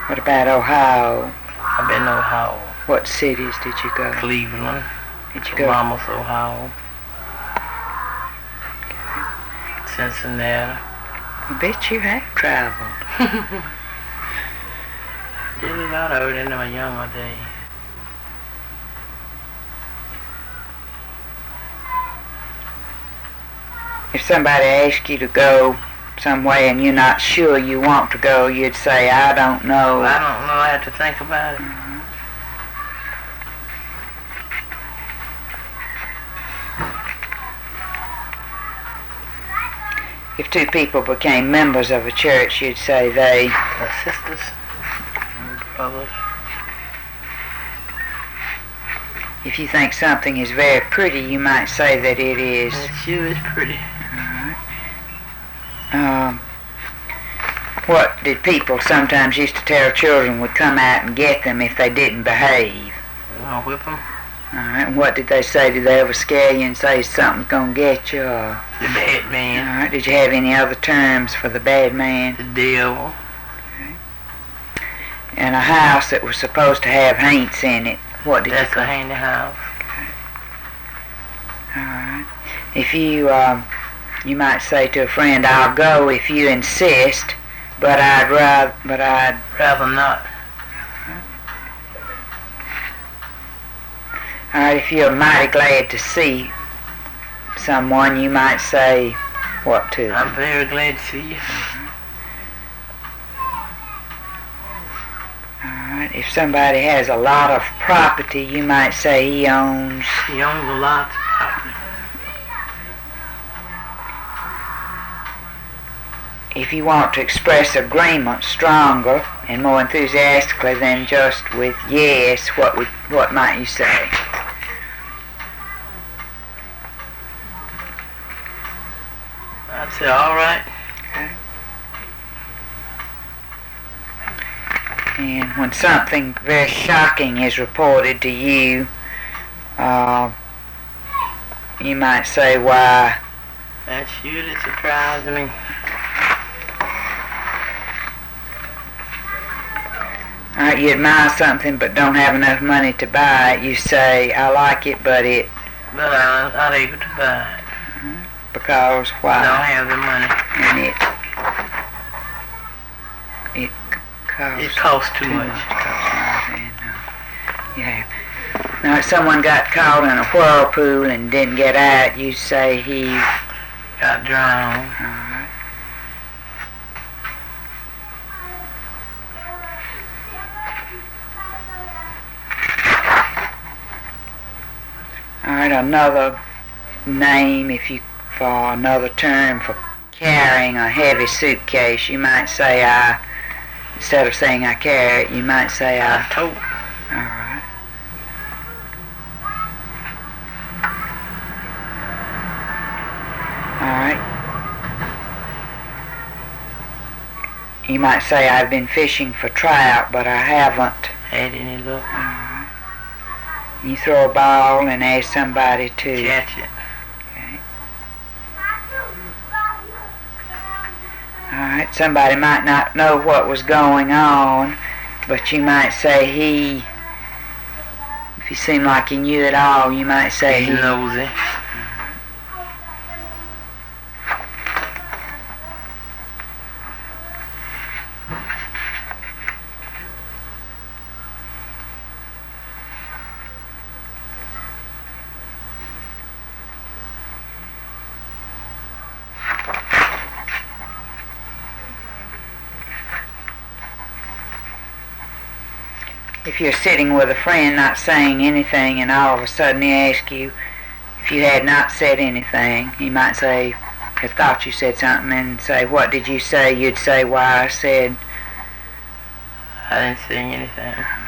What about Ohio? I've been to Ohio. What cities did you go? Cleveland. Did you go? Columbus, Ohio. Cincinnati. I bet you have traveled. Did a lot of it in my younger days. If somebody asked you to go somewhere and you're not sure you want to go, you'd say, I don't know. Well, I don't know. I have to think about it. If two people became members of a church, you'd say they... The sisters and brothers. If you think something is very pretty, you might say that it is. It sure is pretty. What did people sometimes used to tell children would come out and get them if they didn't behave? I'll whip them. Alright, and what did they say? Did they ever scare you and say something's gonna get you? Or... The bad man. Alright, did you have any other terms for the bad man? The devil. Okay. And a house that was supposed to have haints in it, what did That's you call it? a handy house. Okay. Alright. If you might say to a friend, I'll go if you insist, but I'd rather not. Alright, if you're mighty glad to see someone, you might say what to them? I'm very glad to see you. Alright, if somebody has a lot of property, you might say he owns... He owns a lot of property. If you want to express agreement stronger and more enthusiastically than just with yes, what might you say? I'd say all right. Okay. And when something very shocking is reported to you, you might say, why? That surely surprised me. Alright, you admire something but don't have enough money to buy it, you say, I like it, but I'm not able to buy it. Because why? I don't have the money. And it costs too much. Yeah. Now, if someone got caught in a whirlpool and didn't get out, you say he got drowned. Alright. Alright, another name for another term for carrying a heavy suitcase, you might say instead of saying I carry it, you might say I tote. Alright. Alright. You might say I've been fishing for trout, but I haven't had any luck. Alright. You throw a ball and ask somebody to catch it. Okay. Alright, somebody might not know what was going on, but you might say if he seemed like he knew it all, you might say he knows it. If you're sitting with a friend not saying anything and all of a sudden he asks you if you had not said anything, he might say, I thought you said something, and say, what did you say? You'd say, why I said... I didn't say anything.